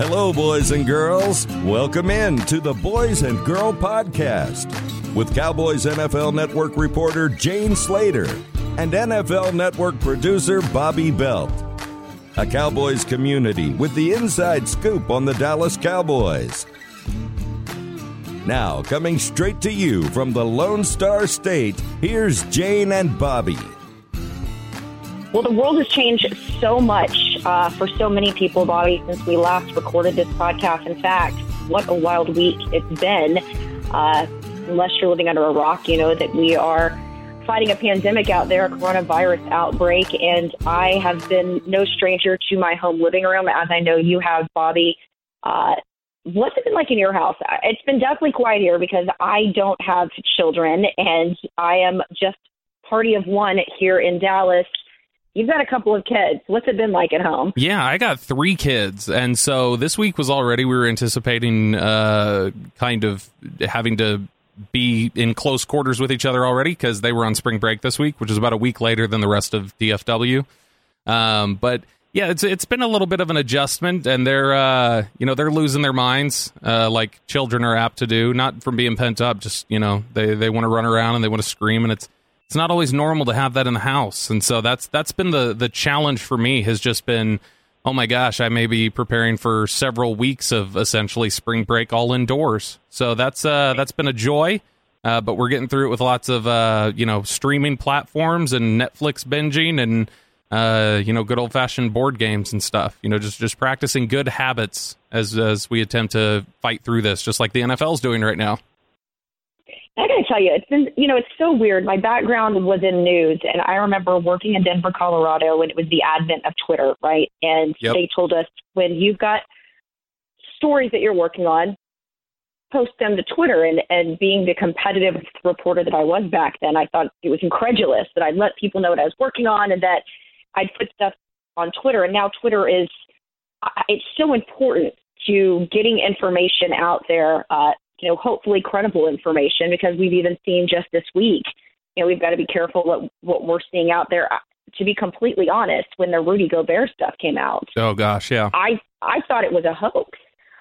Hello, boys and girls. Welcome in to the Boys and Girl Podcast with Cowboys NFL Network reporter Jane Slater and NFL Network producer Bobby Belt. A Cowboys community with the inside scoop on the Dallas Cowboys. Now, coming straight to you from the Lone Star State, here's Jane and Bobby. Well, the world has changed so much for so many people, Bobby, since we last recorded this podcast. In fact, what a wild week it's been. Unless you're living under a rock, you know that we are fighting a pandemic out there, a coronavirus outbreak, and I have been no stranger to my home living room, as I know you have, Bobby. What's it been like in your house? It's been definitely quiet here because I don't have children, and I am just party of one here in Dallas. You've got a couple of kids. What's it been like at home? Yeah, I got 3 kids, and so this week was already, we were anticipating kind of having to be in close quarters with each other already because they were on spring break this week, which is about a week later than the rest of DFW. But yeah, it's been a little bit of an adjustment, and they're losing their minds like children are apt to do, not from being pent up, just they want to run around and they want to scream, and it's not always normal to have that in the house. And so that's been the challenge for me, has just been, oh my gosh, I may be preparing for several weeks of essentially spring break all indoors. So that's been a joy, but we're getting through it with lots of streaming platforms and Netflix binging and good old fashioned board games and stuff. Just practicing good habits as we attempt to fight through this, just like the NFL's doing right now. I got to tell you, it's been, it's so weird. My background was in news, and I remember working in Denver, Colorado, when it was the advent of Twitter, right? And They told us, when you've got stories that you're working on, post them to Twitter. And being the competitive reporter that I was back then, I thought it was incredulous that I'd let people know what I was working on and that I'd put stuff on Twitter. And now Twitter it's so important to getting information out there, hopefully credible information, because we've even seen just this week, we've got to be careful what we're seeing out there. To be completely honest, when the Rudy Gobert stuff came out, oh gosh, yeah, I thought it was a hoax.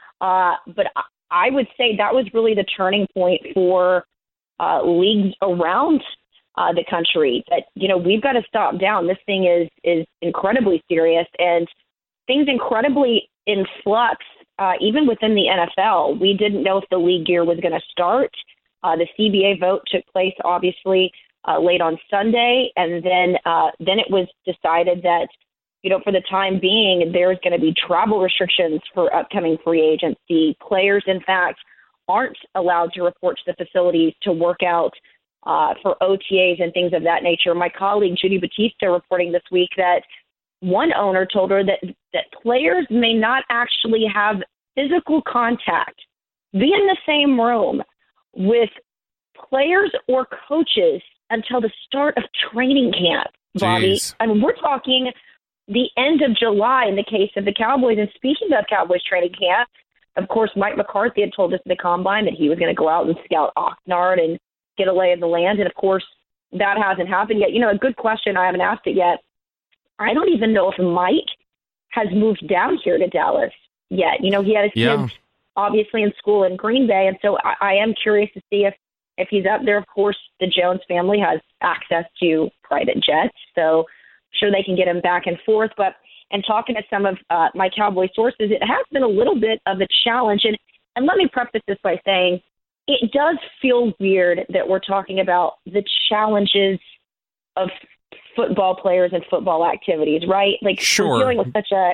But I would say that was really the turning point for leagues around the country. That we've got to stop down. This thing is incredibly serious, and things incredibly in flux. Even within the NFL, we didn't know if the league year was going to start. The CBA vote took place, obviously, late on Sunday, and then it was decided that, for the time being, there's going to be travel restrictions for upcoming free agency. Players, in fact, aren't allowed to report to the facilities to work out for OTAs and things of that nature. My colleague Judy Batista reporting this week that one owner told her that players may not actually have physical contact, be in the same room with players or coaches until the start of training camp, Bobby. Jeez. I mean, we're talking the end of July in the case of the Cowboys. And speaking of Cowboys training camp, of course, Mike McCarthy had told us at the Combine that he was going to go out and scout Oxnard and get a lay of the land. And, of course, that hasn't happened yet. A good question, I haven't asked it yet. I don't even know if Mike has moved down here to Dallas yet. He had his kids obviously in school in Green Bay, and so I am curious to see if he's up there. Of course, the Jones family has access to private jets, so I'm sure they can get him back and forth. But and talking to some of my Cowboy sources, it has been a little bit of a challenge. And let me preface this by saying it does feel weird that we're talking about the challenges of football players and football activities, right? Like, sure. We're dealing with such a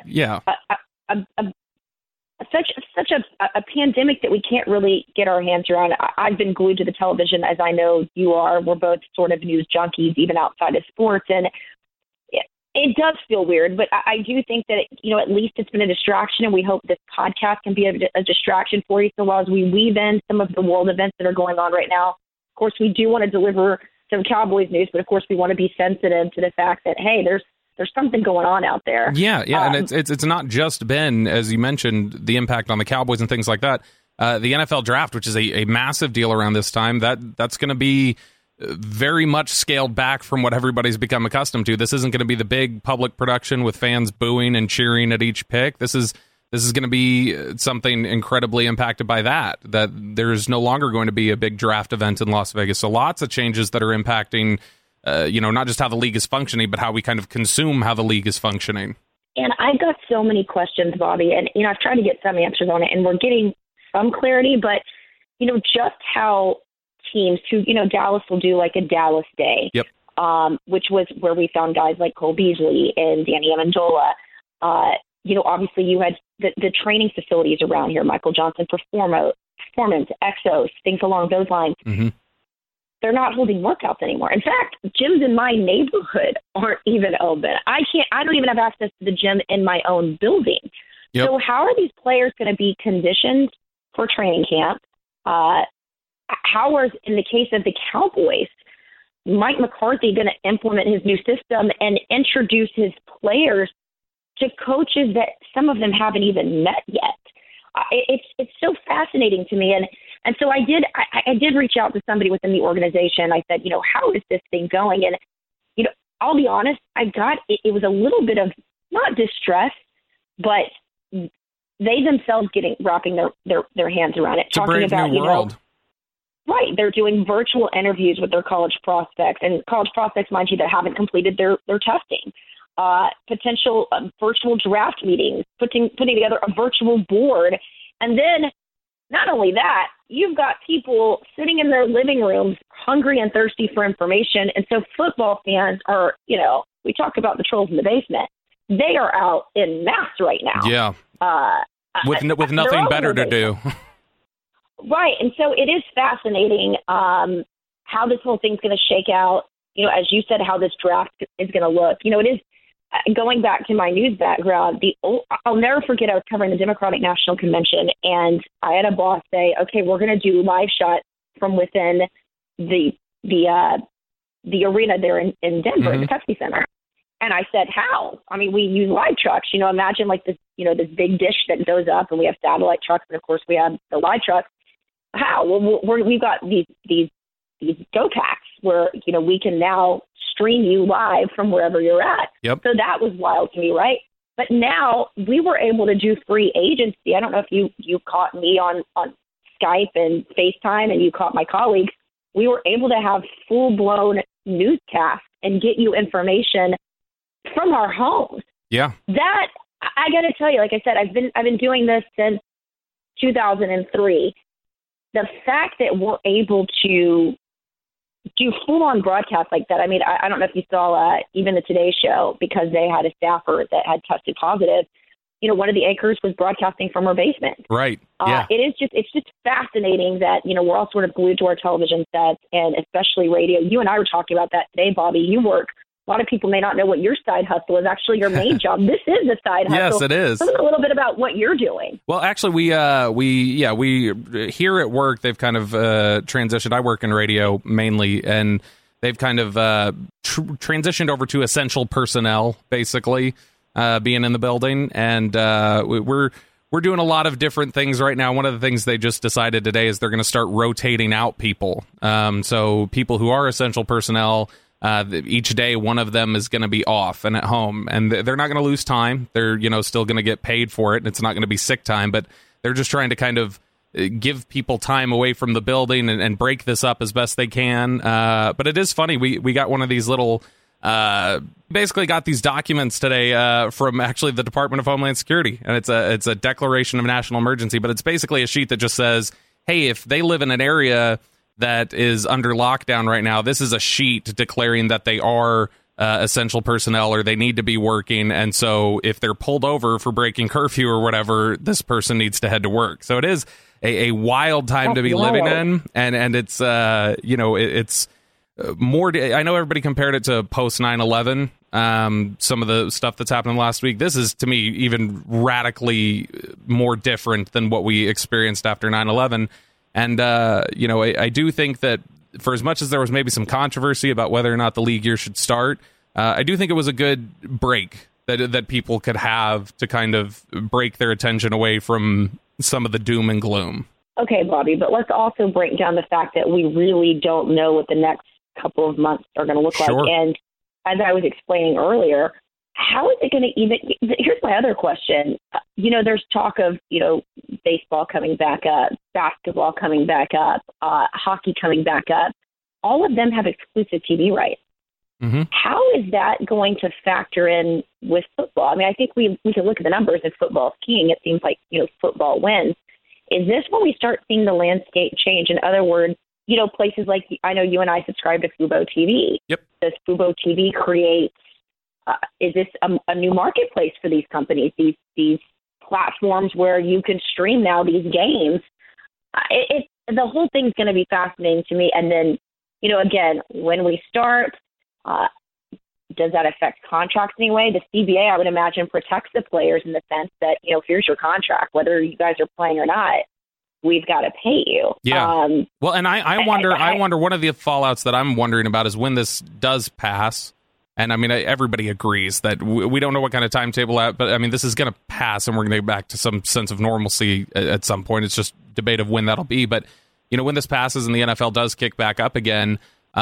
pandemic that we can't really get our hands around. I've been glued to the television, as I know you are. We're both sort of news junkies, even outside of sports, and it does feel weird. But I do think that at least it's been a distraction, and we hope this podcast can be a distraction for you. So while as we weave in some of the world events that are going on right now, of course, we do want to deliver some Cowboys news, but of course we want to be sensitive to the fact that, hey, there's something going on out there. Yeah, and it's not just been, as you mentioned, the impact on the Cowboys and things like that. The NFL draft, which is a massive deal around this time, that's going to be very much scaled back from what everybody's become accustomed to. This isn't going to be the big public production with fans booing and cheering at each pick. This is this is going to be something incredibly impacted by that there's no longer going to be a big draft event in Las Vegas. So lots of changes that are impacting, not just how the league is functioning, but how we kind of consume how the league is functioning. And I've got so many questions, Bobby, and, I've tried to get some answers on it, and we're getting some clarity, but, just how teams who, Dallas will do like a Dallas Day, yep. Which was where we found guys like Cole Beasley and Danny Amendola. Obviously you had the training facilities around here, Michael Johnson Performance, Exos, things along those lines. Mm-hmm. They're not holding workouts anymore. In fact, gyms in my neighborhood aren't even open. I don't even have access to the gym in my own building. Yep. So how are these players going to be conditioned for training camp? How is, in the case of the Cowboys, Mike McCarthy going to implement his new system and introduce his players to coaches that some of them haven't even met yet? It's so fascinating to me. And so I did reach out to somebody within the organization. I said, how is this thing going? And, I'll be honest, it was a little bit of not distress, but they themselves wrapping their hands around it. It's talking a brave new world. Right. They're doing virtual interviews with their college prospects, and college prospects, mind you, that haven't completed their testing. Potential virtual draft meetings, putting together a virtual board. And then not only that, you've got people sitting in their living rooms hungry and thirsty for information. And so football fans are, we talk about the trolls in the basement. They are out in mass right now. Yeah. With nothing better to do. Right. And so it is fascinating how this whole thing's going to shake out. As you said, how this draft is going to look. It is going back to my news background. I'll never forget, I was covering the Democratic National Convention, and I had a boss say, okay, we're going to do live shots from within the arena there in Denver, mm-hmm. the Pepsi Center. And I said, how? I mean, we use live trucks. Imagine like this, this big dish that goes up, and we have satellite trucks, and of course we have the live trucks. How? Well, we've got these go packs where, we can now stream you live from wherever you're at. Yep. So that was wild to me, right? But now we were able to do free agency. I don't know if you caught me on Skype and FaceTime, and you caught my colleagues. We were able to have full-blown newscasts and get you information from our homes. Yeah. That, I got to tell you, like I said, I've been doing this since 2003. The fact that we're able to do full-on broadcasts like that. I mean, I don't know if you saw even the Today Show, because they had a staffer that had tested positive. One of the anchors was broadcasting from her basement. Right. Yeah. It's just fascinating that, we're all sort of glued to our television sets, and especially radio. You and I were talking about that today, Bobby. You work. A lot of people may not know what your side hustle is. Actually, your main job. This is a side hustle. Yes, it is. Tell us a little bit about what you're doing. Well, actually, we here at work, they've kind of transitioned. I work in radio mainly, and they've kind of transitioned over to essential personnel, basically, being in the building. And we're doing a lot of different things right now. One of the things they just decided today is they're going to start rotating out people. So people who are essential personnel, each day one of them is going to be off and at home, and they're not going to lose time. They're still going to get paid for it, and it's not going to be sick time, but they're just trying to kind of give people time away from the building and break this up as best they can. But it is funny. We got one of these little basically got these documents today from actually the Department of Homeland Security, and it's a declaration of national emergency, but it's basically a sheet that just says, hey, if they live in an area that is under lockdown right now, this is a sheet declaring that they are essential personnel, or they need to be working. And so if they're pulled over for breaking curfew or whatever, this person needs to head to work. So it is a wild time to be living in. And it's, it's more, I know everybody compared it to post 9/11, some of the stuff that's happened last week. This is, to me, even radically more different than what we experienced after 9/11. And, I do think that for as much as there was maybe some controversy about whether or not the league year should start, I do think it was a good break that people could have to kind of break their attention away from some of the doom and gloom. Okay, Bobby, but let's also break down the fact that we really don't know what the next couple of months are going to look Sure. like. And as I was explaining earlier, how is it going to even... Here's my other question. there's talk of, baseball coming back up, basketball coming back up, hockey coming back up. All of them have exclusive TV rights. Mm-hmm. How is that going to factor in with football? I mean, I think we can look at the numbers if football is king. It seems like, football wins. Is this when we start seeing the landscape change? In other words, places like, I know you and I subscribe to Fubo TV. Yep. Does Fubo TV create, is this a new marketplace for these companies, these platforms where you can stream now these games? The whole thing's going to be fascinating to me. And then, again, when we start, does that affect contracts anyway? The CBA, I would imagine, protects the players in the sense that, here's your contract, whether you guys are playing or not, we've got to pay you. Yeah. Well, and I wonder, one of the fallouts that I'm wondering about is when this does pass. And I mean, everybody agrees that we don't know what kind of timetable out, but I mean, this is going to pass and we're going to get back to some sense of normalcy at some point. It's just debate of when that'll be. But, when this passes and the NFL does kick back up again,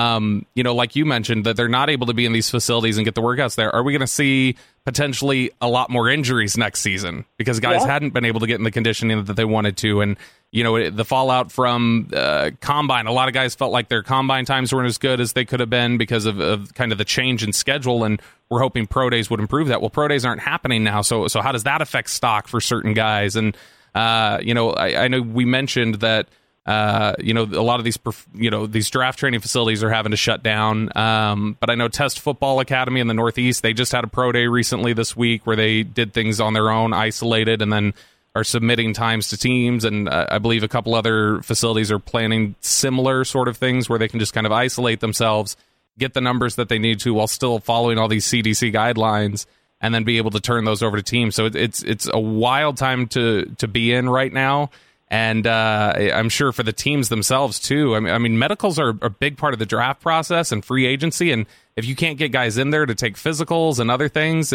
like you mentioned, that they're not able to be in these facilities and get the workouts there. Are we going to see potentially a lot more injuries next season because guys hadn't been able to get in the conditioning that they wanted to? And, the fallout from Combine, a lot of guys felt like their Combine times weren't as good as they could have been because of kind of the change in schedule. And we're hoping Pro Days would improve that. Well, Pro Days aren't happening now. So how does that affect stock for certain guys? And, I know we mentioned that, a lot of these draft training facilities are having to shut down. But I know Test Football Academy in the Northeast, they just had a pro day recently this week where they did things on their own, isolated, and then are submitting times to teams. And I believe a couple other facilities are planning similar sort of things where they can just kind of isolate themselves, get the numbers that they need to while still following all these CDC guidelines, and then be able to turn those over to teams. So it's a wild time to be in right now. And I'm sure for the teams themselves, too. I mean, medicals are a big part of the draft process and free agency. And if you can't get guys in there to take physicals and other things,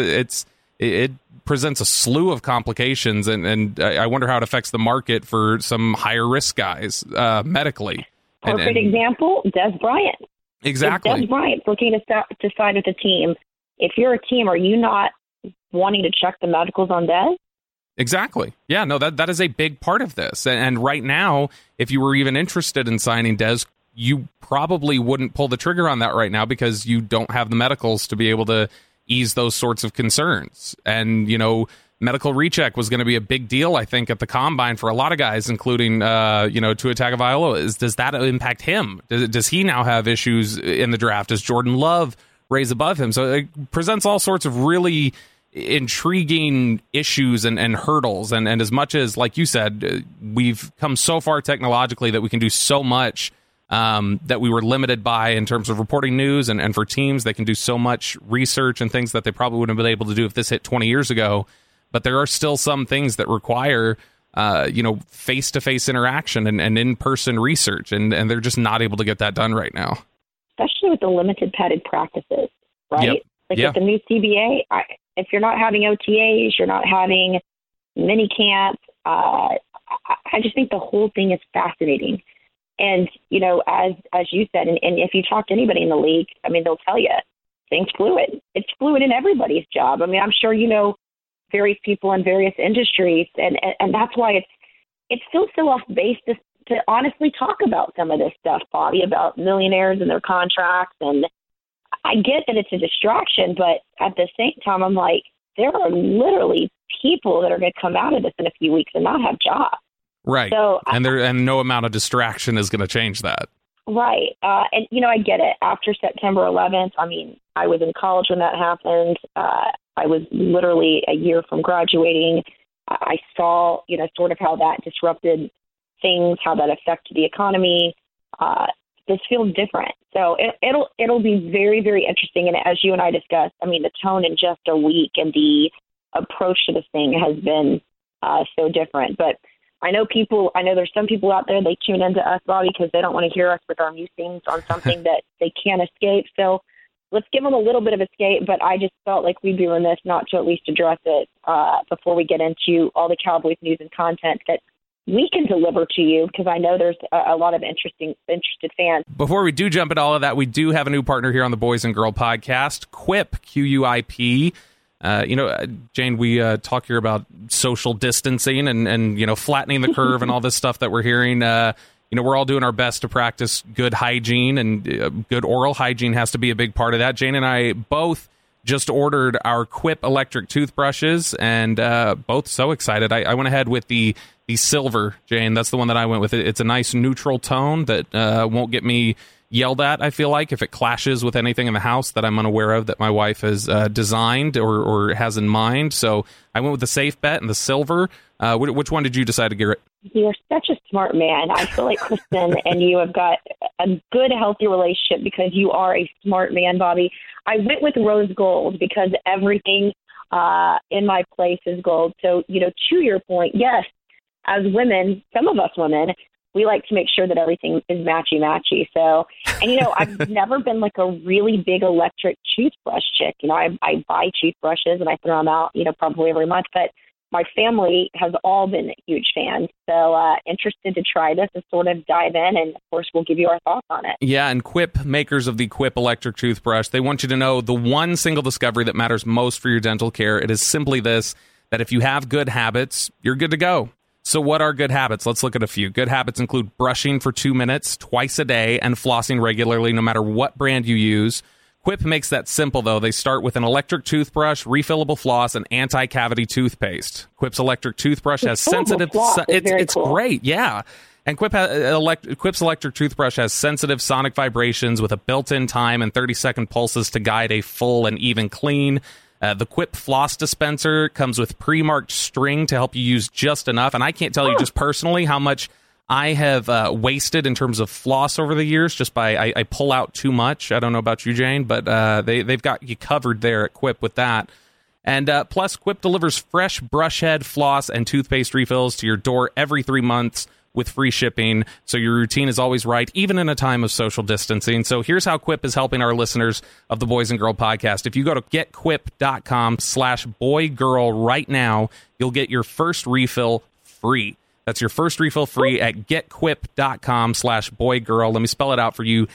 it presents a slew of complications. And I wonder how it affects the market for some higher risk guys medically. Perfect example, Des Bryant. Exactly. If Des Bryant's looking to sign with the team. If you're a team, are you not wanting to check the medicals on Des? Exactly. Yeah, no, that is a big part of this. And right now, if you were even interested in signing Des, you probably wouldn't pull the trigger on that right now because you don't have the medicals to be able to ease those sorts of concerns. And, medical recheck was going to be a big deal, I think, at the Combine for a lot of guys, including, Tua Tagovailoa. Does that impact him? Does he now have issues in the draft? Does Jordan Love raise above him? So it presents all sorts of really intriguing issues and hurdles. And as much as, like you said, we've come so far technologically that we can do so much that we were limited by in terms of reporting news. And for teams, they can do so much research and things that they probably wouldn't have been able to do if this hit 20 years ago. But there are still some things that require, face-to-face interaction and in-person research. And they're just not able to get that done right now. Especially with the limited padded practices, right? Yep. With the new CBA, if you're not having OTAs, you're not having mini camps, I just think the whole thing is fascinating. And, as you said, and if you talk to anybody in the league, I mean, they'll tell you things fluid. It's fluid in everybody's job. I mean, I'm sure various people in various industries, and that's why it's still so off base to honestly talk about some of this stuff, Bobby, about millionaires and their contracts. And I get that it's a distraction, but at the same time, I'm like, there are literally people that are going to come out of this in a few weeks and not have jobs. Right. So, and no amount of distraction is going to change that. Right. And, I get it. After September 11th, I mean, I was in college when that happened. I was literally a year from graduating. I saw, sort of how that disrupted things, how that affected the economy. This feels different. So it'll be very, very interesting. And as you and I discussed, I mean, the tone in just a week and the approach to this thing has been so different. But I know there's some people out there, they tune into us, Bobby, because they don't want to hear us with our musings on something that they can't escape. So let's give them a little bit of escape. But I just felt like we'd be remiss not to at least address it before we get into all the Cowboys news and content that we can deliver to you, because I know there's a lot of interested fans. Before we do jump into all of that, we do have a new partner here on the Boys and Girl Podcast, Quip, Quip. Jane, we talk here about social distancing and flattening the curve and all this stuff that we're hearing. We're all doing our best to practice good hygiene, and good oral hygiene has to be a big part of that. Jane and I both just ordered our Quip electric toothbrushes, and both so excited. I went ahead with the silver, Jane. That's the one that I went with. It's a nice neutral tone that won't get me yelled at, I feel like, if it clashes with anything in the house that I'm unaware of that my wife has designed or has in mind. So I went with the safe bet and the silver. Which one did you decide to get? You're such a smart man. I feel like Kristen and you have got a good, healthy relationship because you are a smart man, Bobby. I went with rose gold because everything in my place is gold. So, to your point, yes, as women, some of us women, we like to make sure that everything is matchy-matchy. So, and, I've never been like a really big electric toothbrush chick. I buy toothbrushes and I throw them out, probably every month. But my family has all been huge fans. So interested to try this and sort of dive in. And, of course, we'll give you our thoughts on it. Yeah, and Quip, makers of the Quip electric toothbrush, they want you to know the one single discovery that matters most for your dental care. It is simply this, that if you have good habits, you're good to go. So what are good habits? Let's look at a few. Good habits include brushing for 2 minutes twice a day and flossing regularly, no matter what brand you use. Quip makes that simple, though. They start with an electric toothbrush, refillable floss, and anti-cavity toothpaste. Quip's electric toothbrush has sensitive... It's cool. Great, yeah. And Quip's electric toothbrush has sensitive sonic vibrations with a built-in time and 30-second pulses to guide a full and even clean. The Quip floss dispenser comes with pre-marked string to help you use just enough. And I can't tell you just personally how much I have wasted in terms of floss over the years just by I pull out too much. I don't know about you, Jane, but they've got you covered there at Quip with that. And plus, Quip delivers fresh brush head, floss, and toothpaste refills to your door every 3 months with free shipping, so your routine is always right, even in a time of social distancing. So here's how Quip is helping our listeners of the Boys and Girl podcast. If you go to getquip.com/boygirl right now, you'll get your first refill free. That's your first refill free at getquip.com/boygirl. Let me spell it out for you.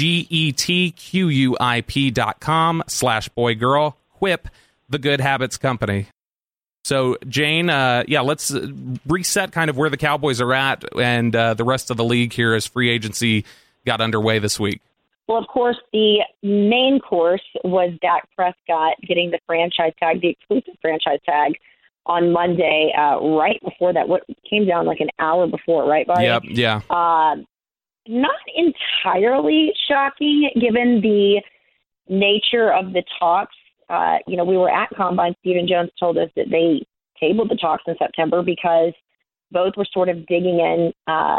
GETQUIP.com/boygirl. Quip, the good habits company. So, Jane, let's reset kind of where the Cowboys are at and the rest of the league here as free agency got underway this week. Well, of course, the main course was Dak Prescott getting the franchise tag, the exclusive franchise tag, on Monday, right before that. What came down like an hour before, right, Barry? Yep, yeah. Not entirely shocking, given the nature of the talks. We were at Combine. Stephen Jones told us that they tabled the talks in September because both were sort of digging in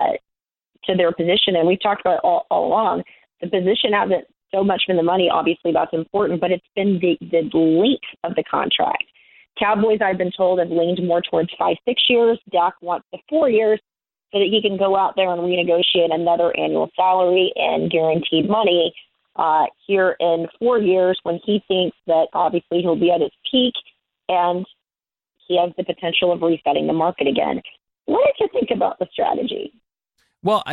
to their position. And we've talked about it all along. The position hasn't so much been the money. Obviously, that's important, but it's been the length of the contract. Cowboys, I've been told, have leaned more towards 5-6 years. Dak wants the 4 years so that he can go out there and renegotiate another annual salary and guaranteed money here in 4 years, when he thinks that obviously he'll be at his peak and he has the potential of resetting the market again. What did you think about the strategy? Well,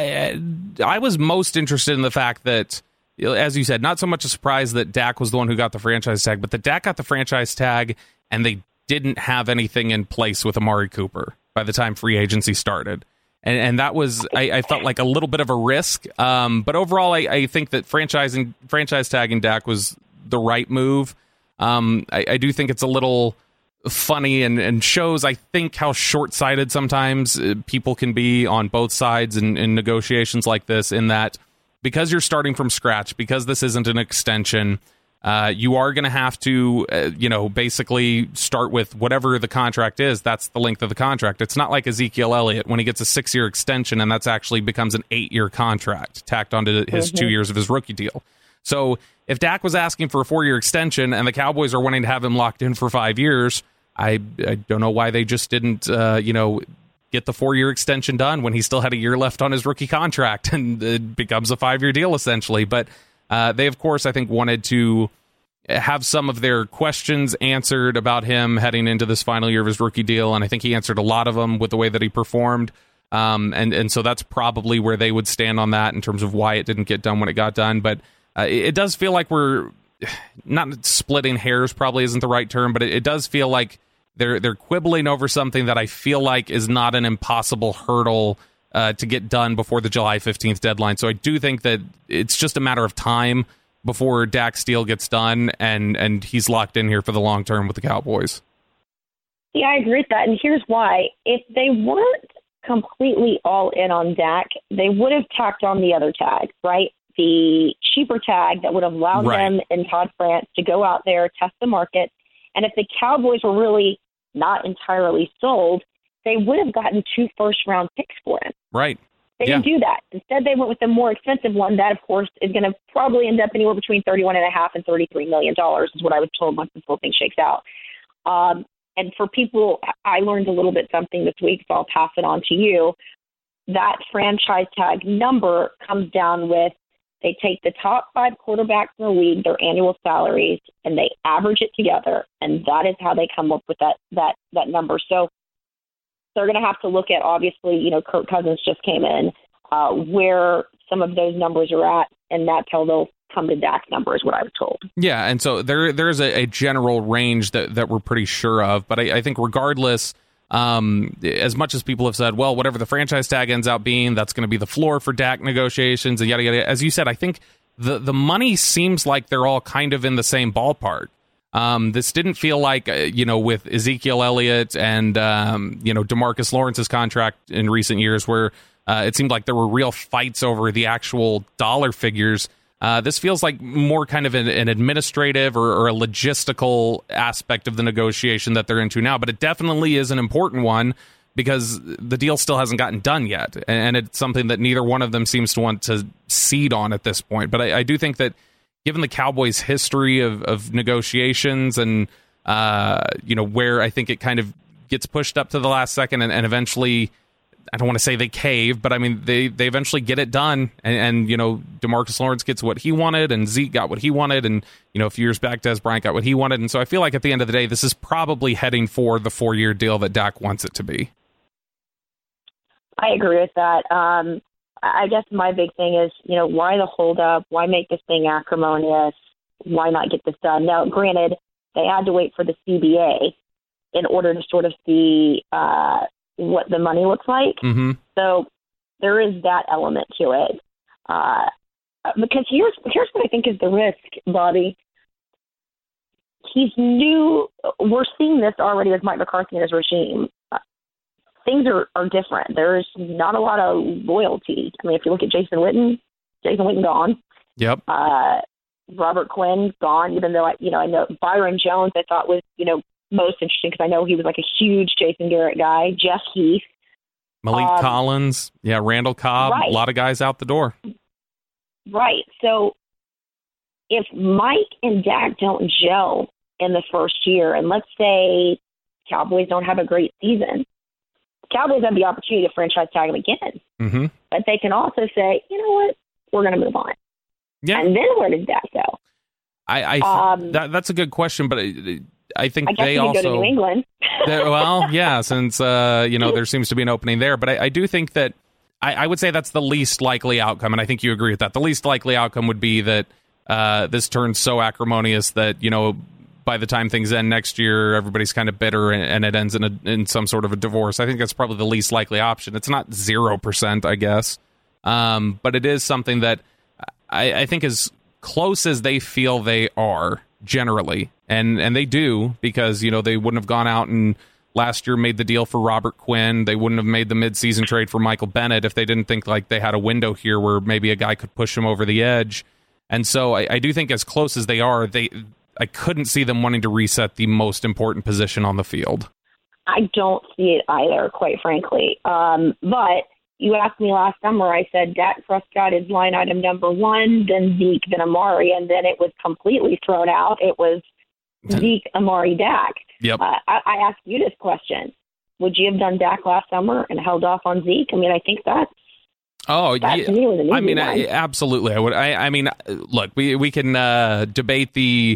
I was most interested in the fact that, as you said, not so much a surprise that Dak was the one who got the franchise tag, but that Dak got the franchise tag and they didn't have anything in place with Amari Cooper by the time free agency started. And that was, I felt like a little bit of a risk. But overall, I think that franchise tagging Dak was the right move. I do think it's a little funny and shows, I think, how short-sighted sometimes people can be on both sides in negotiations like this, in that because you're starting from scratch, because this isn't an extension, you are going to have to, basically start with whatever the contract is. That's the length of the contract. It's not like Ezekiel Elliott when he gets a 6-year extension and that's actually becomes an 8-year contract tacked onto his 2 years of his rookie deal. So if Dak was asking for a 4-year extension and the Cowboys are wanting to have him locked in for 5 years, I don't know why they just didn't, get the 4-year extension done when he still had a year left on his rookie contract and it becomes a 5-year deal essentially. But they, of course, I think wanted to have some of their questions answered about him heading into this final year of his rookie deal, and I think he answered a lot of them with the way that he performed. And so that's probably where they would stand on that in terms of why it didn't get done when it got done. But it does feel like we're not splitting hairs probably isn't the right term, but it does feel like they're quibbling over something that I feel like is not an impossible hurdle to get done before the July 15th deadline. So I do think that it's just a matter of time before Dak's deal gets done and he's locked in here for the long term with the Cowboys. Yeah, I agree with that. And here's why. If they weren't completely all in on Dak, they would have tacked on the other tag, right? The cheaper tag that would have allowed them and Todd France to go out there, test the market. And if the Cowboys were really not entirely sold, they would have gotten 2 first-round picks for him. Right. They didn't do that. Instead, they went with the more expensive one. That, of course, is going to probably end up anywhere between $31.5 and $33 million is what I was told once this whole thing shakes out. And for people, I learned a little bit something this week, so I'll pass it on to you. That franchise tag number comes down with they take the top 5 quarterbacks in the league, their annual salaries, and they average it together, and that is how they come up with that number. So they're going to have to look at, obviously, Kirk Cousins just came in, where some of those numbers are at, and that's how they'll come to Dak's number is what I was told. Yeah, and so there's a general range that we're pretty sure of, but I think regardless, as much as people have said, well, whatever the franchise tag ends up being, that's going to be the floor for Dak negotiations and yada yada. As you said, I think the money seems like they're all kind of in the same ballpark. This didn't feel like with Ezekiel Elliott and DeMarcus Lawrence's contract in recent years, where it seemed like there were real fights over the actual dollar figures. This feels like more kind of an administrative or a logistical aspect of the negotiation that they're into now, but it definitely is an important one because the deal still hasn't gotten done yet, and it's something that neither one of them seems to want to cede on at this point. But I do think that given the Cowboys' history of negotiations and where I think it kind of gets pushed up to the last second and eventually, I don't want to say they cave, but I mean, they eventually get it done. And DeMarcus Lawrence gets what he wanted, and Zeke got what he wanted, and, a few years back, Dez Bryant got what he wanted. And so I feel like at the end of the day, this is probably heading for the 4-year deal that Dak wants it to be. I agree with that. I guess my big thing is, why the holdup? Why make this thing acrimonious? Why not get this done? Now, granted, they had to wait for the CBA in order to sort of see what the money looks like. Mm-hmm. So there is that element to it. Because here's what I think is the risk, Bobby. He's new. We're seeing this already with Mike McCarthy and his regime. Things are different. There's not a lot of loyalty. I mean, if you look at Jason Witten gone. Yep. Robert Quinn gone, even though I know Byron Jones I thought was, most interesting because I know he was like a huge Jason Garrett guy. Jeff Heath. Malik Collins. Yeah, Randall Cobb. Right. A lot of guys out the door. Right. So if Mike and Dak don't gel in the first year, and let's say Cowboys don't have a great season, Cowboys have the opportunity to franchise tag him again. Mm-hmm. But they can also say, you know what, we're going to move on. Yeah. And then where does Dak go? That's a good question, but I think they also go to New England. Well, yeah, since there seems to be an opening there, but I do think that I would say that's the least likely outcome, and I think you agree with that. The least likely outcome would be that this turns so acrimonious that by the time things end next year, everybody's kind of bitter and it ends in some sort of a divorce. I think that's probably the least likely option. It's not 0%, I guess, but it is something that I think as close as they feel they are generally. And they do, because, they wouldn't have gone out and last year made the deal for Robert Quinn. They wouldn't have made the midseason trade for Michael Bennett if they didn't think like they had a window here where maybe a guy could push him over the edge. And so I do think as close as they are, I couldn't see them wanting to reset the most important position on the field. I don't see it either, quite frankly. But you asked me last summer, I said Dak Prescott is line item number 1, then Zeke, then Amari, and then it was completely thrown out. It was Zeke, Amari, Dak. Yep. I asked you this question. Would you have done Dak last summer and held off on Zeke? I mean, I think that's yeah. I mean, absolutely. I would. I mean, look, we can debate the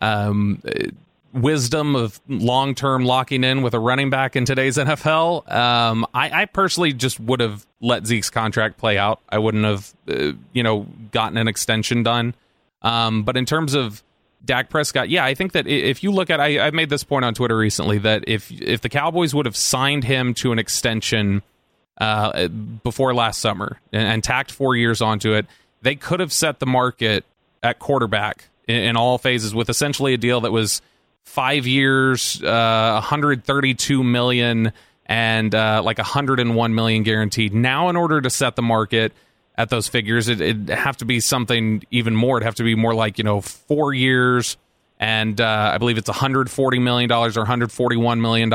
wisdom of long-term locking in with a running back in today's NFL. I personally just would have let Zeke's contract play out. I wouldn't have, gotten an extension done. But in terms of Dak Prescott, I think that if you look at, I've made this point on Twitter recently, that if the Cowboys would have signed him to an extension before last summer and tacked 4 years onto it, they could have set the market at quarterback in all phases with essentially a deal that was 5 years, $132 million, and like $101 million guaranteed. Now, in order to set the market at those figures, it'd have to be something even more. It'd have to be more like 4 years, and I believe it's $140 million or $141 million,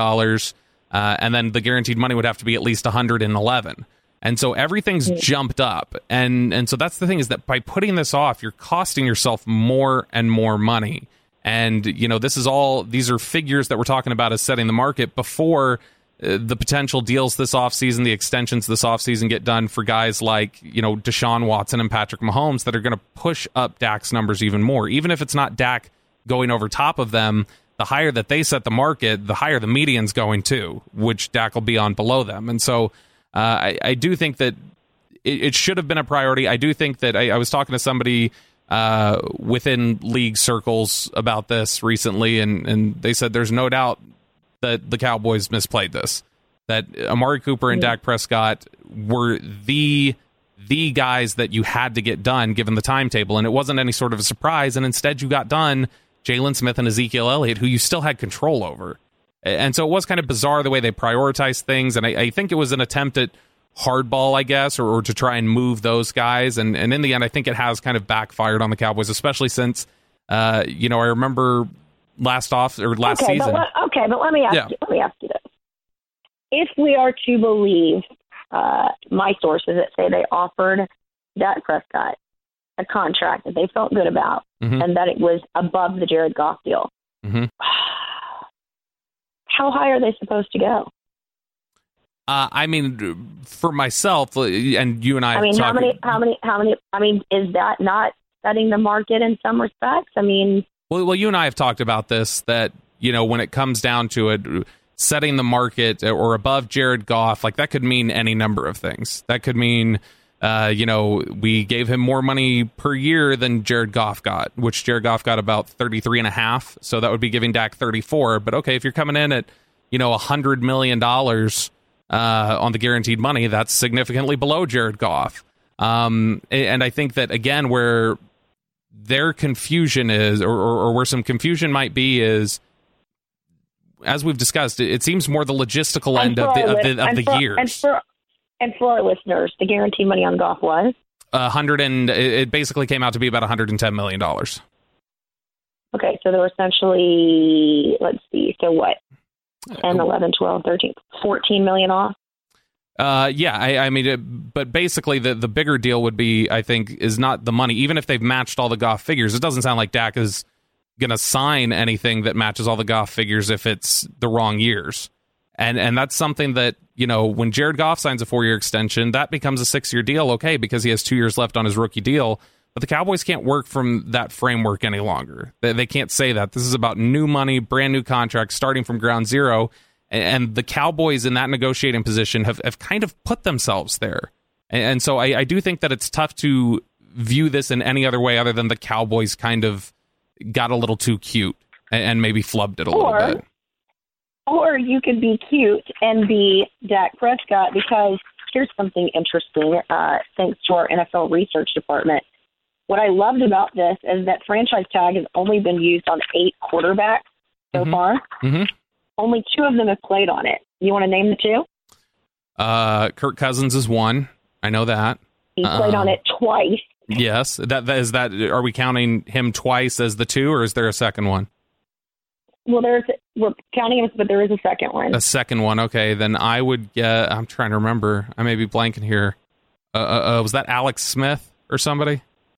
and then the guaranteed money would have to be at least $111. And so everything's jumped up, and so that's the thing, is that by putting this off, you're costing yourself more and more money. And these are figures that we're talking about as setting the market before the potential deals this offseason, the extensions this offseason get done for guys like, Deshaun Watson and Patrick Mahomes that are going to push up Dak's numbers even more. Even if it's not Dak going over top of them, the higher that they set the market, the higher the median's going to, which Dak will be on below them. And so I do think that it should have been a priority. I do think that I was talking to somebody within league circles about this recently, and they said there's no doubt that the Cowboys misplayed this, that Amari Cooper and Dak Prescott were the guys that you had to get done given the timetable, and it wasn't any sort of a surprise, and instead you got done Jalen Smith and Ezekiel Elliott, who you still had control over. And so it was kind of bizarre the way they prioritized things, and I think it was an attempt at hardball, I guess, or to try and move those guys, and in the end, I think it has kind of backfired on the Cowboys, especially since, I remember last season. But let me ask you this: if we are to believe my sources that say they offered Dak Prescott a contract that they felt good about, and that it was above the Jared Goff deal, how high are they supposed to go? I mean, for myself, and you and I. I mean, how many? I mean, is that not setting the market in some respects? I mean, well, you and I have talked about this, that when it comes down to it, setting the market or above Jared Goff, like that could mean any number of things. That could mean, we gave him more money per year than Jared Goff got, which Jared Goff got about 33.5. So that would be giving Dak 34. But okay, if you're coming in at, $100 million on the guaranteed money, that's significantly below Jared Goff. And I think that, again, where their confusion is, or where some confusion might be, is, as we've discussed, it seems more the logistical end of the years. And for our listeners, the guaranteed money on Goff was? It basically came out to be about $110 million. Okay, so there were essentially, let's see, so what? 10, 11, 12, 13, 14 million off? I mean, but basically the bigger deal would be, I think, is not the money. Even if they've matched all the Goff figures, it doesn't sound like Dak is going to sign anything that matches all the Goff figures if it's the wrong years. And that's something that, when Jared Goff signs a 4-year extension, that becomes a 6-year deal, okay, because he has 2 years left on his rookie deal. But the Cowboys can't work from that framework any longer. They can't say that. This is about new money, brand new contracts, starting from ground zero. And the Cowboys in that negotiating position have kind of put themselves there. And so I do think that it's tough to view this in any other way other than the Cowboys kind of got a little too cute and maybe flubbed it a little bit. Or you could be cute and be Dak Prescott, because here's something interesting, thanks to our NFL research department. What I loved about this is that franchise tag has only been used on 8 quarterbacks so far. Only 2 of them have played on it. You want to name the 2? Kirk Cousins is one. I know that. He played on it twice. Yes. That are we counting him twice as the 2, or is there a second one? Well, we're counting him, but there is a second one. A second one. Okay, then I would get, I'm trying to remember. I may be blanking here. Was that Alex Smith or somebody?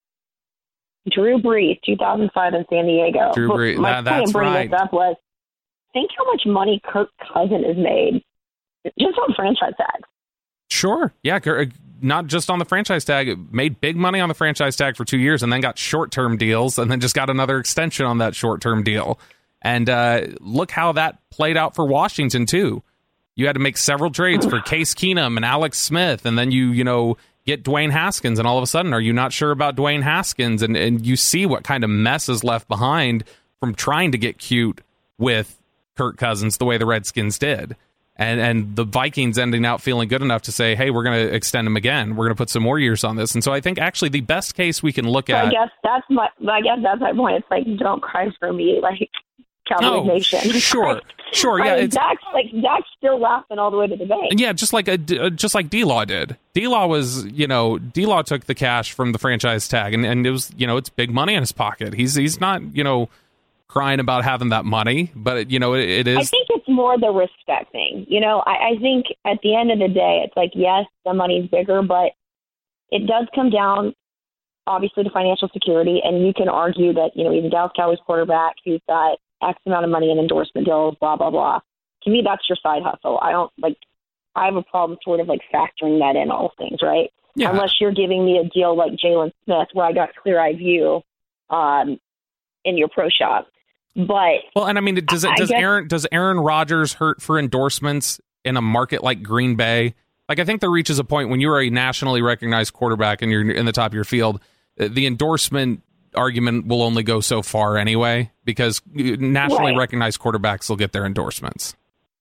Drew Brees, 2005 in San Diego. Drew Brees. My point in bringing this up was, think how much money Kirk Cousins has made just on franchise tags. Sure. Yeah, not just on the franchise tag. Made big money on the franchise tag for 2 years and then got short-term deals and then just got another extension on that short-term deal. And look how that played out for Washington, too. You had to make several trades for Case Keenum and Alex Smith, and then you get Dwayne Haskins, and all of a sudden, are you not sure about Dwayne Haskins? And you see what kind of mess is left behind from trying to get cute with Kirk Cousins the way the Redskins did. And the Vikings ending out feeling good enough to say, hey, we're going to extend him again. We're going to put some more years on this. And so I think actually the best case we can look at. I guess that's my point. It's like, don't cry for me, like Cowboys Nation. Sure, sure, yeah. Dak's still laughing all the way to the bank. Yeah, just like D-Law did. D-Law took the cash from the franchise tag, and it was, it's big money in his pocket. He's not, crying about having that money, but it is. I think it's more the respect thing. I think at the end of the day, it's like, yes, the money's bigger, but it does come down, obviously, to financial security. And you can argue that, he's a Dallas Cowboys quarterback who's got X amount of money in endorsement deals, blah, blah, blah. To me, that's your side hustle. I have a problem sort of factoring that in all things, right? Yeah. Unless you're giving me a deal like Jalen Smith, where I got clear eye view in your pro shop. But and I mean, does Aaron Rodgers hurt for endorsements in a market like Green Bay? I think there reaches a point when you are a nationally recognized quarterback and you're in the top of your field, the endorsement argument will only go so far anyway, because nationally recognized quarterbacks will get their endorsements.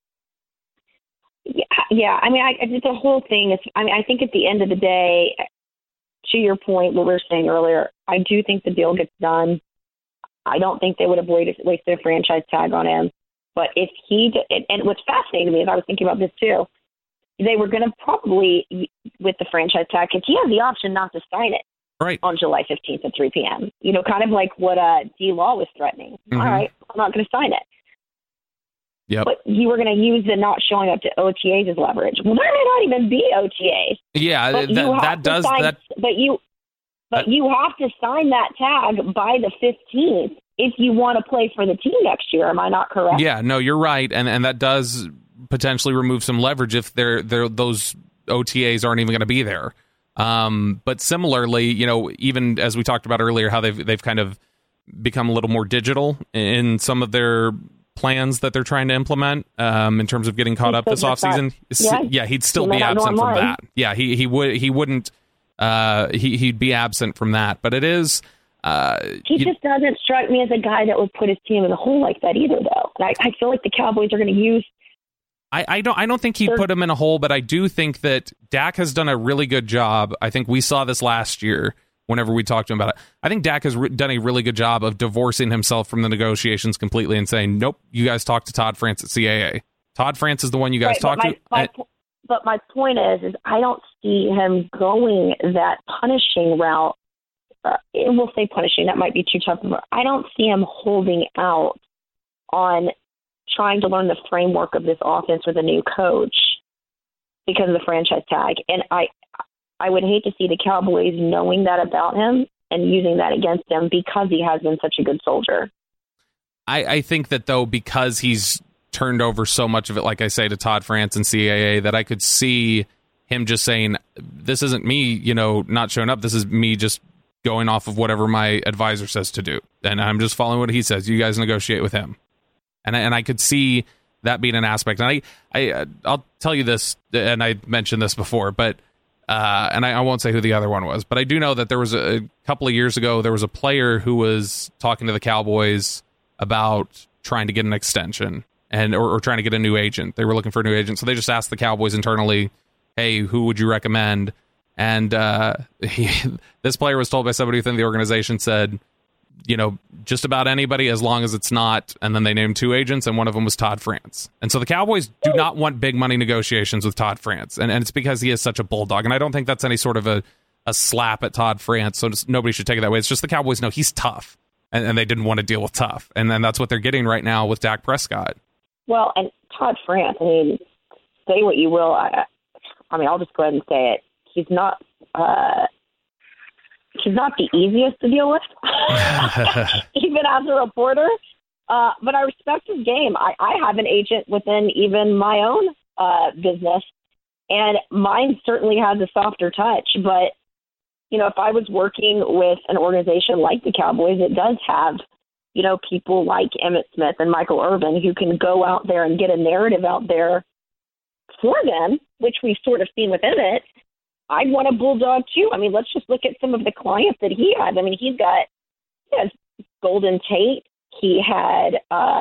Yeah. I mean, the whole thing is, I think at the end of the day, to your point, what we were saying earlier, I do think the deal gets done. I don't think they would have wasted a franchise tag on him. But if and what's fascinating to me is I was thinking about this too, they were going to probably, with the franchise tag, because he has the option not to sign it on July 15th at 3 p.m. Kind of like what D-Law was threatening. Mm-hmm. All right, I'm not going to sign it. Yep. But you were going to use the not showing up to OTAs as leverage. Well, there may not even be OTAs. Yeah, But you have to sign that tag by the 15th if you want to play for the team next year. Am I not correct? Yeah, no, you're right. And that does potentially remove some leverage if those OTAs aren't even going to be there. But similarly, even as we talked about earlier, how they've kind of become a little more digital in some of their plans that they're trying to implement in terms of getting caught up this offseason. Yeah, he'd still be absent from that. Yeah, he wouldn't. He'd be absent from that, but it is. He just doesn't strike me as a guy that would put his team in a hole like that either, though. And I feel like the Cowboys are going to use. I don't think he'd put him in a hole, but I do think that Dak has done a really good job. I think we saw this last year whenever we talked to him about it. I think Dak has done a really good job of divorcing himself from the negotiations completely and saying, nope, you guys talk to Todd France at CAA. Todd France is the one you guys talk to. But my point is I don't see him going that punishing route. We'll say punishing. That might be too tough. I don't see him holding out on trying to learn the framework of this offense with a new coach because of the franchise tag. And I would hate to see the Cowboys knowing that about him and using that against him because he has been such a good soldier. I think that, though, because he's turned over so much of it, like I say, to Todd France and CAA, that I could see him just saying, this isn't me, not showing up. This is me just going off of whatever my advisor says to do. And I'm just following what he says. You guys negotiate with him. And I could see that being an aspect. And I'll tell you this, and I mentioned this before, but and I won't say who the other one was, but I do know that there was a couple of years ago, there was a player who was talking to the Cowboys about trying to get an extension or trying to get a new agent. They were looking for a new agent. So they just asked the Cowboys internally, hey, who would you recommend? And this player was told by somebody within the organization, said, just about anybody as long as it's not. And then they named two agents, and one of them was Todd France. And so the Cowboys do not want big money negotiations with Todd France. And it's because he is such a bulldog. And I don't think that's any sort of a slap at Todd France. So nobody should take it that way. It's just the Cowboys know he's tough. And they didn't want to deal with tough. And then that's what they're getting right now with Dak Prescott. Well, and Todd France, say what you will. I'll just go ahead and say it. He's not the easiest to deal with, even as a reporter. But I respect his game. I have an agent within even my own business, and mine certainly has a softer touch. But, if I was working with an organization like the Cowboys, it does have, people like Emmitt Smith and Michael Irvin who can go out there and get a narrative out there for them, which we've sort of seen with Emmitt. I'd want a bulldog too. I mean, let's just look at some of the clients that he has. I mean, he has Golden Tate. He had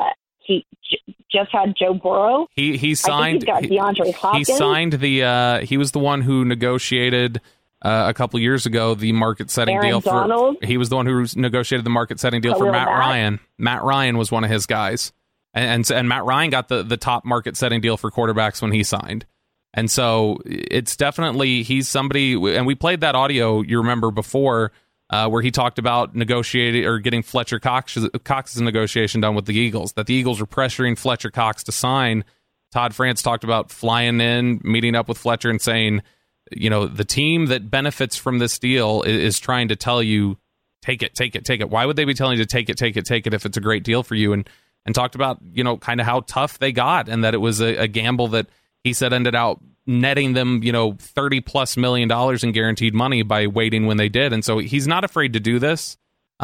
just had Joe Burrow. He signed. I think he's got DeAndre Hopkins. He signed he was the one who negotiated a couple years ago the market-setting deal Donald. He was the one who negotiated the market-setting deal for Matt Ryan. Matt Ryan was one of his guys, and Matt Ryan got the top market-setting deal for quarterbacks when he signed. And so it's definitely, he's somebody, and we played that audio, you remember, before, where he talked about negotiating or getting Fletcher Cox's negotiation done with the Eagles, that the Eagles were pressuring Fletcher Cox to sign. Todd France talked about flying in, meeting up with Fletcher and saying, you know, the team that benefits from this deal is trying to tell you, take it. Why would they be telling you to take it if it's a great deal for you? And talked about, you know, kind of how tough they got, and that it was a gamble that he said ended out netting them, you know, $30+ million in guaranteed money by waiting when they did. And so he's not afraid to do this.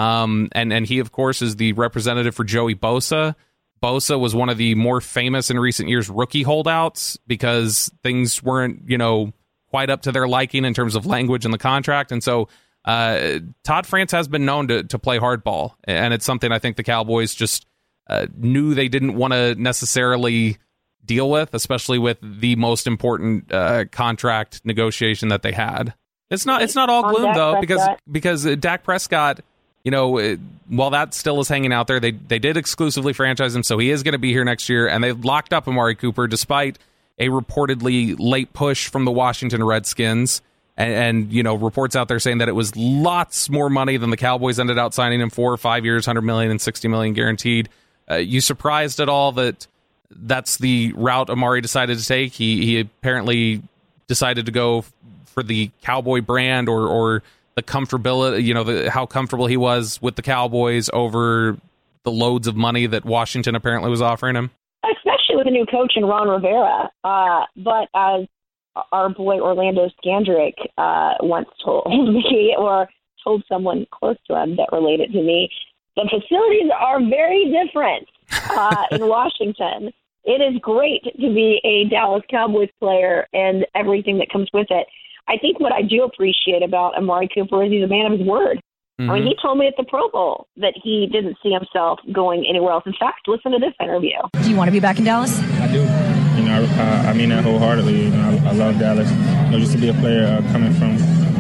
And he, of course, is the representative for Joey Bosa. Bosa was one of the more famous in recent years rookie holdouts because things weren't, you know, quite up to their liking in terms of language in the contract. And so Todd France has been known to play hardball. And it's something I think the Cowboys just knew they didn't want to necessarily deal with, especially with the most important contract negotiation that they had. It's not all gloom though, because Dak Prescott, you know, while that still is hanging out there, they did exclusively franchise him, so he is going to be here next year, and they locked up Amari Cooper despite a reportedly late push from the Washington Redskins, and you know, reports out there saying that it was lots more money than the Cowboys ended out signing him for, 5 years, $100 million and $60 million guaranteed. You surprised at all that that's the route Amari decided to take? He apparently decided to go for the Cowboy brand or the comfortability, you know, how comfortable he was with the Cowboys over the loads of money that Washington apparently was offering him. Especially with a new coach in Ron Rivera. But as our boy Orlando Scandrick once told me, or told someone close to him that related to me, the facilities are very different in Washington. It is great to be a Dallas Cowboys player and everything that comes with it. I think what I do appreciate about Amari Cooper is he's a man of his word. Mm-hmm. I mean, he told me at the Pro Bowl that he didn't see himself going anywhere else. In fact, listen to this interview. Do you want to be back in Dallas? I do. You know, I mean that wholeheartedly. You know, I love Dallas. You know, just to be a player coming from,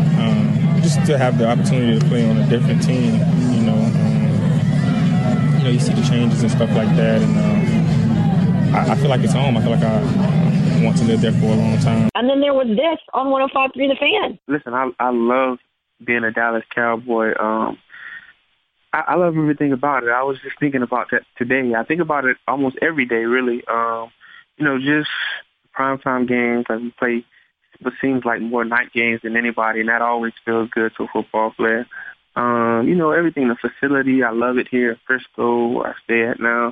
just to have the opportunity to play on a different team. You know, you see the changes and stuff like that, and I feel like it's home. I feel like I want to live there for a long time. And then there was this on 105.3 The Fan. Listen, I love being a Dallas Cowboy. I love everything about it. I was just thinking about that today. I think about it almost every day, really. You know, just primetime games. Like we play what seems like more night games than anybody, and that always feels good to a football player. You know, everything, the facility, I love it here in Frisco, where I stay at now.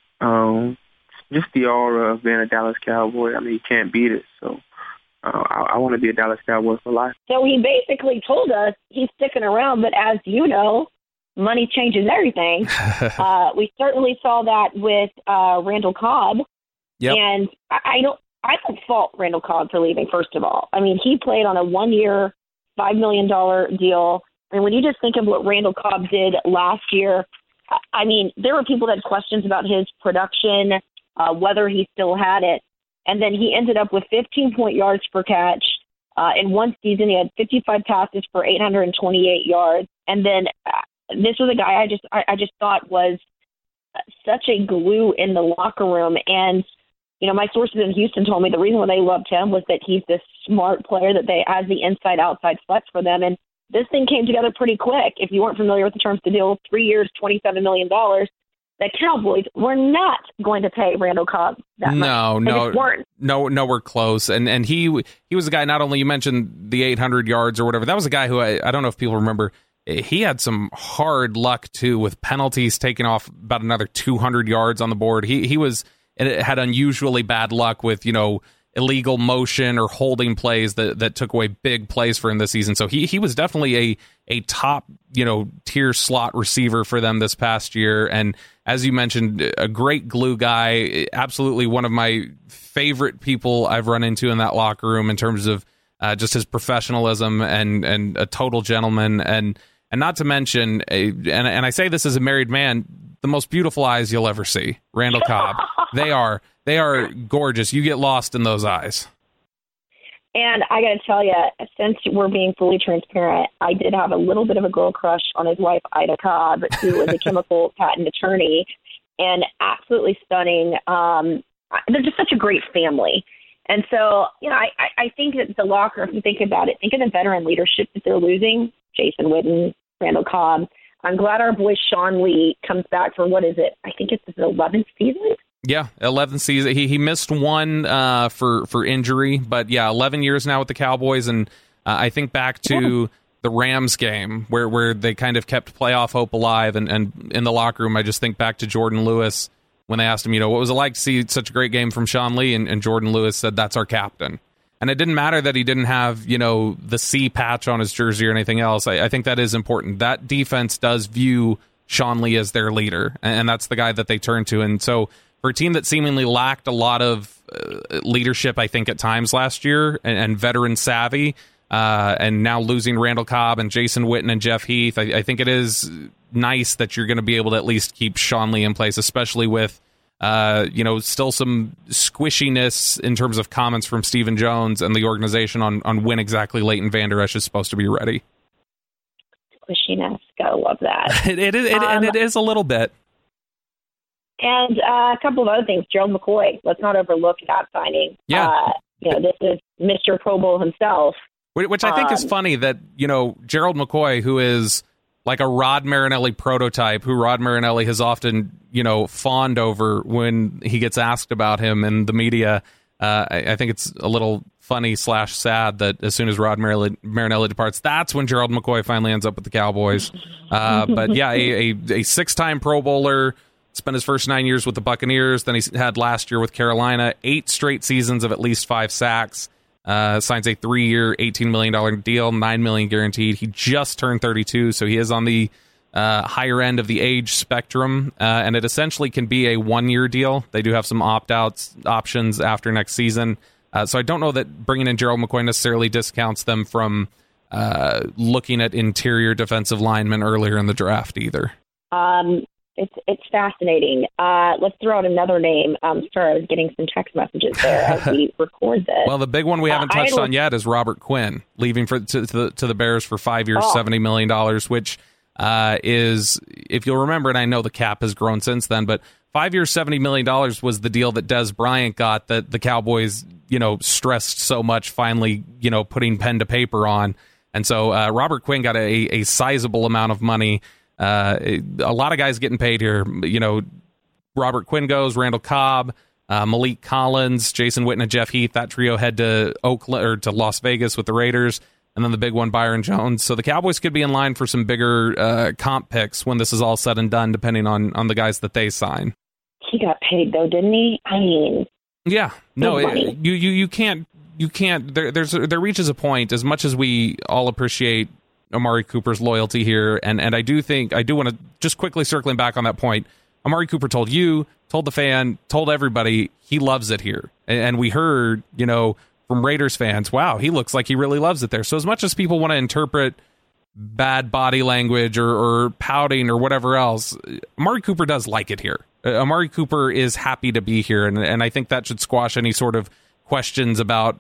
Just the aura of being a Dallas Cowboy, I mean, you can't beat it. So I want to be a Dallas Cowboy for life. So he basically told us he's sticking around, but as you know, money changes everything. We certainly saw that with Randall Cobb. Yep. And I don't fault Randall Cobb for leaving, first of all. I mean, he played on a 1-year, $5 million deal. And when you just think of what Randall Cobb did last year, I mean, there were people that had questions about his production, whether he still had it. And then he ended up with 15 yards per catch. In one season, he had 55 passes for 828 yards. And then this was a guy I just thought was such a glue in the locker room. And, you know, my sources in Houston told me the reason why they loved him was that he's this smart player that they has the inside-outside flex for them. And this thing came together pretty quick. If you weren't familiar with the terms of the deal, 3 years, $27 million. The Cowboys were not going to pay Randall Cobb that much. Nowhere close. And he was a guy, not only you mentioned the 800 yards or whatever, that was a guy who I don't know if people remember, he had some hard luck too with penalties taking off about another 200 yards on the board. He had unusually bad luck with, you know, illegal motion or holding plays that took away big plays for him this season. So he was definitely a top, you know, tier slot receiver for them this past year. And as you mentioned, a great glue guy, absolutely one of my favorite people I've run into in that locker room in terms of just his professionalism and a total gentleman, and not to mention, and I say this as a married man, the most beautiful eyes you'll ever see. Randall Cobb. They are gorgeous. You get lost in those eyes. And I got to tell you, since we're being fully transparent, I did have a little bit of a girl crush on his wife, Ida Cobb, who was a chemical patent attorney, and absolutely stunning. They're just such a great family. And so, I think that the locker, if you think about it, think of the veteran leadership that they're losing. Jason Witten, Randall Cobb. I'm glad our boy Sean Lee comes back for, what is it? I think it's his 11th season. Yeah, 11th season. He missed one for injury, but 11 years now with the Cowboys, and I think back to the Rams game where they kind of kept playoff hope alive, and in the locker room, I just think back to Jordan Lewis when they asked him, what was it like to see such a great game from Sean Lee, and Jordan Lewis said, that's our captain. And it didn't matter that he didn't have, the C patch on his jersey or anything else. I think that is important. That defense does view Sean Lee as their leader, and that's the guy that they turn to. And so for a team that seemingly lacked a lot of leadership, I think, at times last year, and veteran savvy, and now losing Randall Cobb and Jason Witten and Jeff Heath, I think it is nice that you're going to be able to at least keep Sean Lee in place, especially with still some squishiness in terms of comments from Stephen Jones and the organization on when exactly Leighton Vander Esch is supposed to be ready. Squishiness, gotta love that. It is, and it is a little bit. And a couple of other things. Gerald McCoy, let's not overlook that signing. Yeah. This is Mr. Pro Bowl himself. Which I think is funny that, Gerald McCoy, who is like a Rod Marinelli prototype, who Rod Marinelli has often, fawned over when he gets asked about him in the media. I think it's a little funny / sad that as soon as Rod Marinelli departs, that's when Gerald McCoy finally ends up with the Cowboys. But yeah, a 6-time Pro Bowler, spent his first 9 years with the Buccaneers, then he had last year with Carolina, 8 straight seasons of at least 5 sacks. Signs a 3-year, $18 million deal, $9 million guaranteed. He just turned 32, so he is on the higher end of the age spectrum, and it essentially can be a 1-year deal. They do have some opt-outs options after next season, so I don't know that bringing in Gerald McCoy necessarily discounts them from looking at interior defensive linemen earlier in the draft either. It's fascinating. Let's throw out another name. Sorry, I was getting some text messages there as we record this. Well, the big one we haven't touched on yet is Robert Quinn, leaving to the Bears for 5 years, $70 million, which is, if you'll remember, and I know the cap has grown since then, but 5 years, $70 million was the deal that Dez Bryant got that the Cowboys, stressed so much finally, putting pen to paper on. And so Robert Quinn got a sizable amount of money. A lot of guys getting paid here. Robert Quinn goes, Randall Cobb, Malik Collins, Jason Witten, and Jeff Heath. That trio head to Oakland or to Las Vegas with the Raiders, and then the big one, Byron Jones. So the Cowboys could be in line for some bigger comp picks when this is all said and done, depending on the guys that they sign. He got paid though, didn't he? I mean, yeah, no, you can't. There reaches a point, as much as we all appreciate Amari Cooper's loyalty here, and I do want to just quickly circling back on that point. Amari Cooper told you, told the fan, told everybody he loves it here, and we heard from Raiders fans, wow, he looks like he really loves it there. So as much as people want to interpret bad body language or pouting or whatever else, Amari Cooper does like it here. Amari Cooper is happy to be here, and I think that should squash any sort of questions about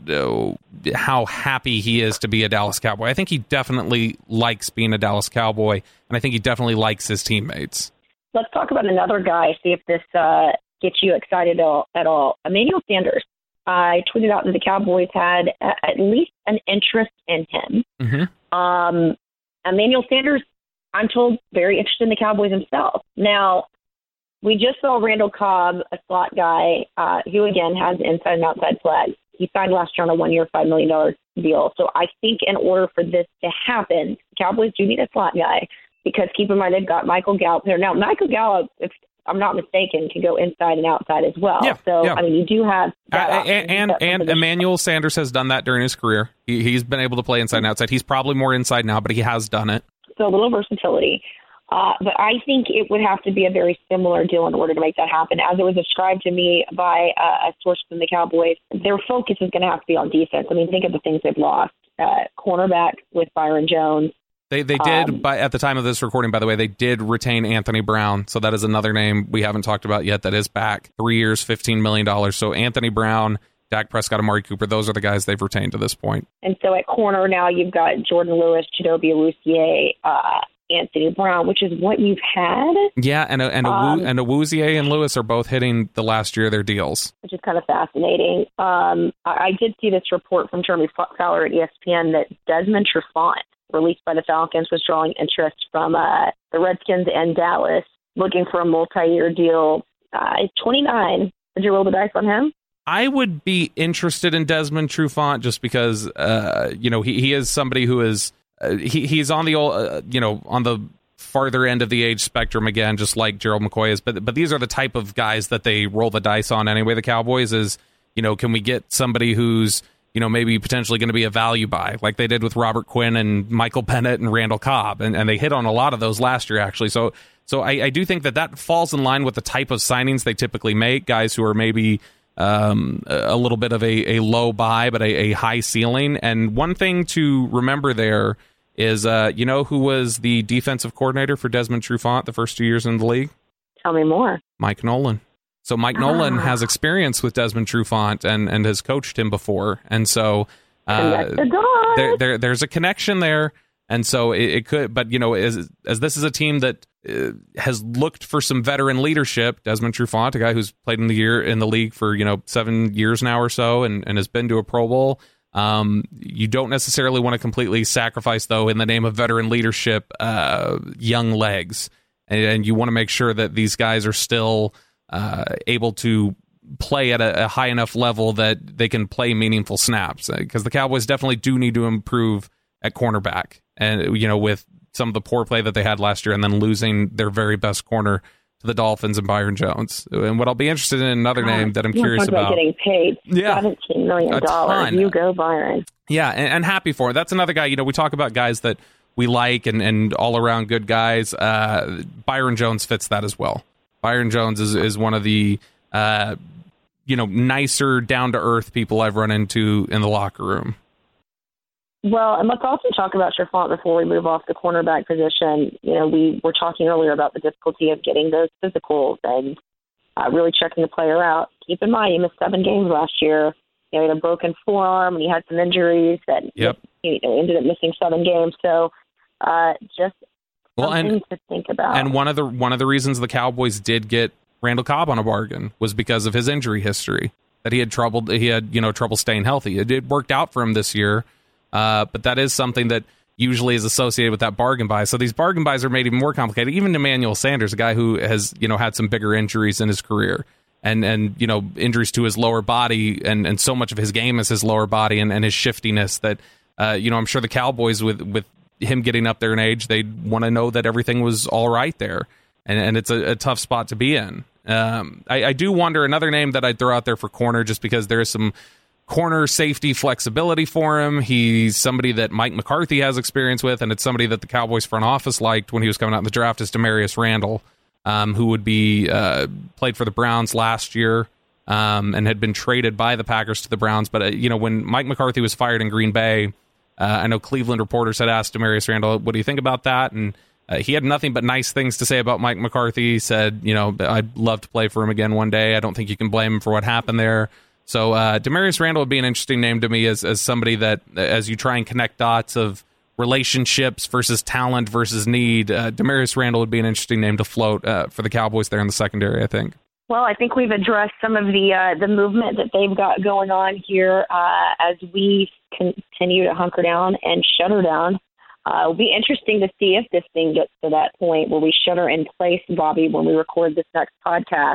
how happy he is to be a Dallas Cowboy. I think he definitely likes being a Dallas Cowboy, and I think he definitely likes his teammates. Let's talk about another guy, see if this gets you excited at all. Emmanuel Sanders. I tweeted out that the Cowboys had at least an interest in him. Mm-hmm. Emmanuel Sanders, I'm told, very interested in the Cowboys himself. Now, we just saw Randall Cobb, a slot guy, who, again, has inside and outside flags. He signed last year on a 1-year, $5 million deal. So I think in order for this to happen, the Cowboys do need a slot guy because, keep in mind, they've got Michael Gallup there. Now, Michael Gallup, if I'm not mistaken, can go inside and outside as well. Yeah, so, yeah. I mean, you do have that and Emmanuel Sanders has done that during his career. He's been able to play inside and outside. He's probably more inside now, but he has done it. So a little versatility. But I think it would have to be a very similar deal in order to make that happen. As it was described to me by a source from the Cowboys, their focus is going to have to be on defense. I mean, think of the things they've lost. Cornerback with Byron Jones. They did, at the time of this recording, by the way, they did retain Anthony Brown. So that is another name we haven't talked about yet that is back. 3 years, $15 million. So Anthony Brown, Dak Prescott, Amari Cooper, those are the guys they've retained to this point. And so at corner now you've got Jordan Lewis, Chidobe Awuzie, Anthony Brown, which is what you've had. Yeah, and Awuzie and Lewis are both hitting the last year of their deals. Which is kind of fascinating. I did see this report from Jeremy Fowler at ESPN that Desmond Trufant, released by the Falcons, was drawing interest from the Redskins and Dallas, looking for a multi-year deal. He's 29. Did you roll the dice on him? I would be interested in Desmond Trufant just because, he is somebody who is he's on the old, on the farther end of the age spectrum again, just like Gerald McCoy is. But these are the type of guys that they roll the dice on anyway. The Cowboys is, can we get somebody who's maybe potentially going to be a value buy like they did with Robert Quinn and Michael Bennett and Randall Cobb. And they hit on a lot of those last year, actually. So I do think that falls in line with the type of signings they typically make, guys who are maybe a little bit of a low buy, but a high ceiling. And one thing to remember there is, who was the defensive coordinator for Desmond Trufant the first 2 years in the league? Tell me more. Mike Nolan. So Mike Nolan has experience with Desmond Trufant and has coached him before. And so there's a connection there. And so it could, but, as this is a team that has looked for some veteran leadership, Desmond Trufant, a guy who's played in the league for, 7 years now or so and has been to a Pro Bowl. You don't necessarily want to completely sacrifice, though, in the name of veteran leadership, young legs. And you want to make sure that these guys are still able to play at a high enough level that they can play meaningful snaps, because the Cowboys definitely do need to improve at cornerback. And, with some of the poor play that they had last year and then losing their very best corner to the Dolphins and Byron Jones. And what I'll be interested in another name that I'm curious about. Getting paid $17 million. You go, Byron. Yeah, and happy for it. That's another guy, we talk about guys that we like and all around good guys. Byron Jones fits that as well. Byron Jones is one of the, nicer, down-to-earth people I've run into in the locker room. Well, and let's also talk about Trufant before we move off the cornerback position. We were talking earlier about the difficulty of getting those physicals and really checking the player out. Keep in mind, he missed 7 games last year. He had a broken forearm and he had some injuries that he ended up missing 7 games. So just something to think about. And one of the reasons the Cowboys did get Randall Cobb on a bargain was because of his injury history. That he had trouble staying healthy. It worked out for him this year. But that is something that usually is associated with that bargain buy. So these bargain buys are made even more complicated. Even Emmanuel Sanders, a guy who has, had some bigger injuries in his career and injuries to his lower body and so much of his game is his lower body and his shiftiness that, I'm sure the Cowboys with him getting up there in age, they want to know that everything was all right there. And it's a tough spot to be in. I do wonder, another name that I'd throw out there for corner, just because there is some corner safety flexibility for him. He's somebody that Mike McCarthy has experience with, and it's somebody that the Cowboys front office liked when he was coming out in the draft, is Demarius Randall, who would be played for the Browns last year and had been traded by the Packers to the Browns. But, when Mike McCarthy was fired in Green Bay, I know Cleveland reporters had asked Demarius Randall, what do you think about that? And he had nothing but nice things to say about Mike McCarthy. He said, I'd love to play for him again one day. I don't think you can blame him for what happened there. So Demarius Randall would be an interesting name to me as somebody that, as you try and connect dots of relationships versus talent versus need, Demarius Randall would be an interesting name to float for the Cowboys there in the secondary, I think. Well, I think we've addressed some of the movement that they've got going on here as we continue to hunker down and shutter down. It'll be interesting to see if this thing gets to that point where we shutter in place, Bobby, when we record this next podcast.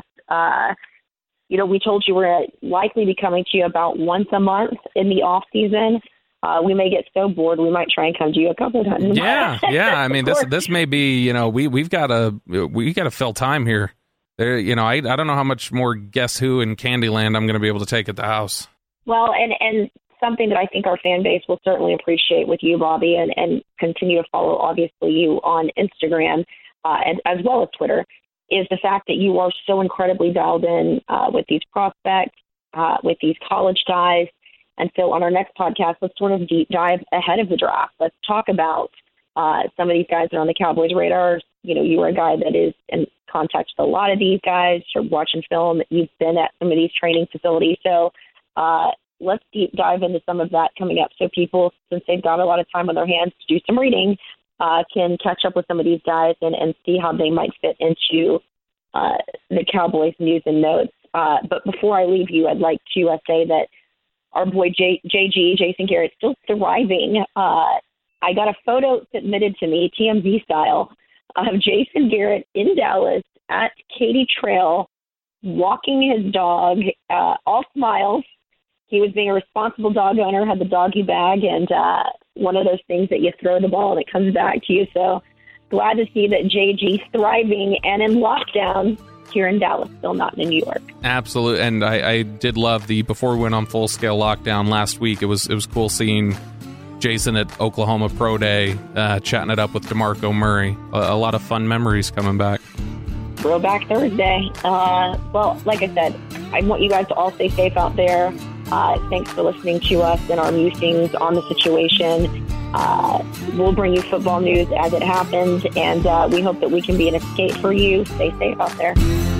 We told you we're likely be coming to you about once a month in the off season. We may get so bored we might try and come to you a couple of times. Yeah. I mean, this may be, we've got to fill time here. There, I don't know how much more Guess Who and Candyland I'm going to be able to take at the house. Well, and something that I think our fan base will certainly appreciate with you, Bobby, and continue to follow, obviously, you on Instagram. and as well as Twitter, is the fact that you are so incredibly dialed in with these prospects, with these college guys. And so on our next podcast, let's sort of deep dive ahead of the draft. Let's talk about some of these guys that are on the Cowboys' radar. You know, you are a guy that is in contact with a lot of these guys. You're watching film. You've been at some of these training facilities. So let's deep dive into some of that coming up so people, since they've got a lot of time on their hands to do some reading, can catch up with some of these guys and see how they might fit into the Cowboys news and notes. But before I leave you, I'd like to say that our boy Jason Garrett, still thriving. I got a photo submitted to me, TMZ style, of Jason Garrett in Dallas at Katy Trail, walking his dog, all smiles. He was being a responsible dog owner, had the doggy bag, and one of those things that you throw the ball and it comes back to you. So glad to see that JG's thriving and in lockdown here in Dallas, still not in New York. Absolutely. And I did love before we went on full-scale lockdown last week, it was cool seeing Jason at Oklahoma Pro Day, chatting it up with DeMarco Murray. A lot of fun memories coming back. Throwback Thursday. Well, like I said, I want you guys to all stay safe out there. Thanks for listening to us and our musings on the situation. We'll bring you football news as it happens, and we hope that we can be an escape for you. Stay safe out there.